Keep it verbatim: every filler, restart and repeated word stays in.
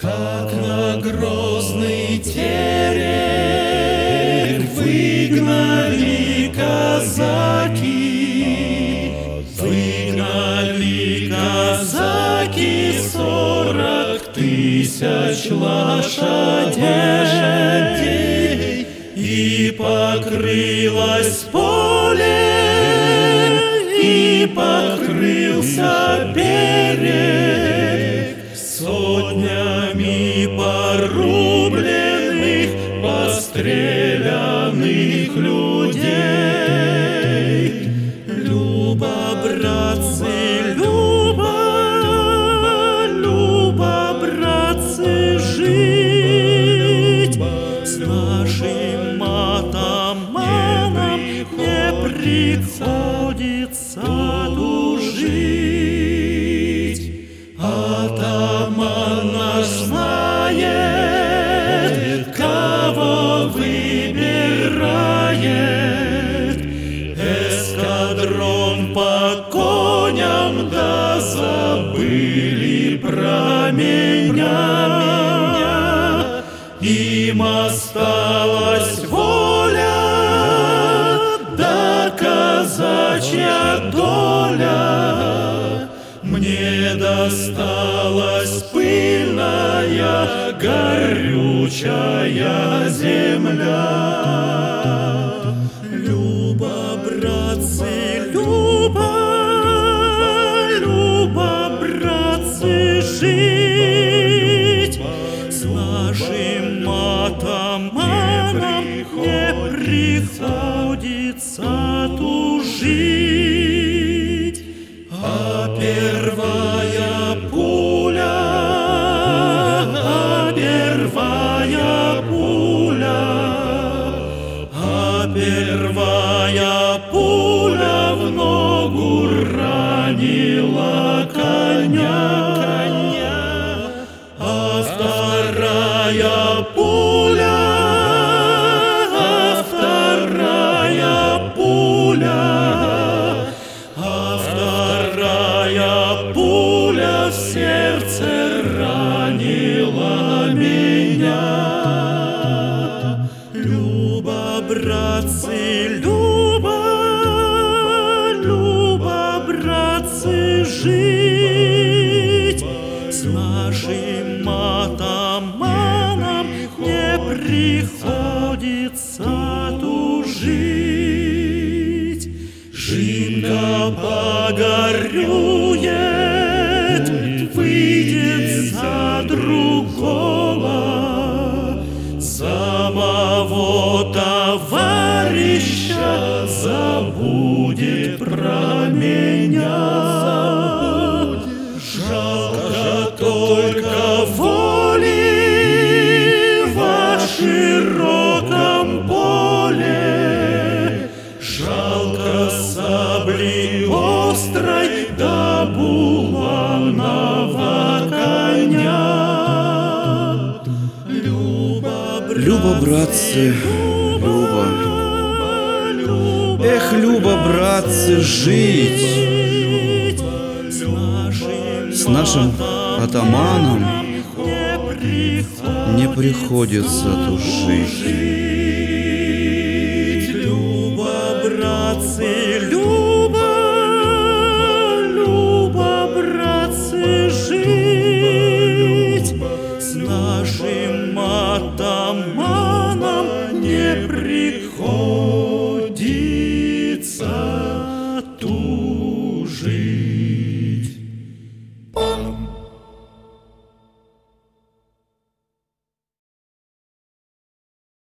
Как на грозный терек выгнали казаки, выгнали казаки сорок тысяч лошадей, и покрылось поле, и покрылся берег сотнями порубленных, постреляных людей. Люба, братцы, Люба, Люба, братцы, жить с нашим атаманом не приходится тужить. Атаман наш знает, кого выбирает. Эскадрон по коням, да забыли про меня. Им осталась воля, да казачья доля. Мне досталась пыльная, горючая земля. Люба, братцы, Люба, Люба, братцы, жить с нашим атаманом не приходится тужить. А первая пуля, а первая пуля, а первая пуля в ногу ранила коня, а вторая пуля, а вторая пуля, а вторая пуля в сердце ранила меня. Люба, братцы, Люба, Люба, братцы, жить с нашим атаманом не приходится тужить. Жинка погорюет, выйдет за другого, самого товарища забудет про меня. Жалко только воли во широком поле, жалко сабли острой да булавного коня. Люба, Люба, братцы, Люба, эх, Люба, братцы, жить с нашим атаманом не приходится тужить. Люба, братцы, Люба, Люба, братцы, жить с нашим атаманом не приходится тужить.